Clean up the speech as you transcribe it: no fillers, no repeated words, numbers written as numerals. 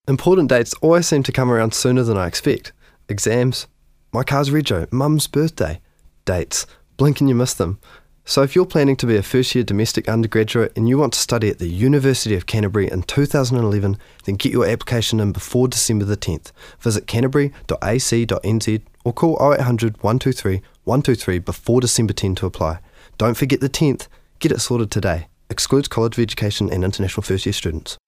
Important dates always seem to come around sooner than I expect. Exams, my car's rego, mum's birthday, dates, blink and you miss them. So if you're planning to be a first-year domestic undergraduate and you want to study at the University of Canterbury in 2011, then get your application in before December the 10th. Visit canterbury.ac.nz or call 0800 123 123 before December 10 to apply. Don't forget the 10th, get it sorted today. Excludes College of Education and international first-year students.